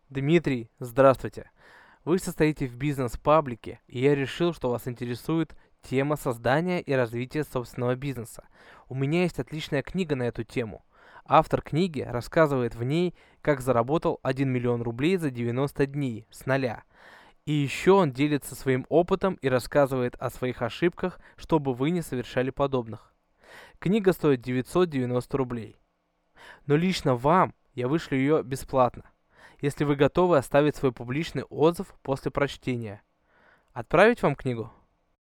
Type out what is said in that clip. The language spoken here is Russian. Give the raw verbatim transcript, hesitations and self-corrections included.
Дмитрий, здравствуйте. Вы состоите в бизнес-паблике, и я решил, что вас интересует тема создания и развития собственного бизнеса. У меня есть отличная книга на эту тему. Автор книги рассказывает в ней, как заработал один миллион рублей за девяносто дней с нуля. И еще он делится своим опытом и рассказывает о своих ошибках, чтобы вы не совершали подобных. Книга стоит девятьсот девяносто рублей. Но лично вам я вышлю ее бесплатно, если вы готовы оставить свой публичный отзыв после прочтения. Отправить вам книгу?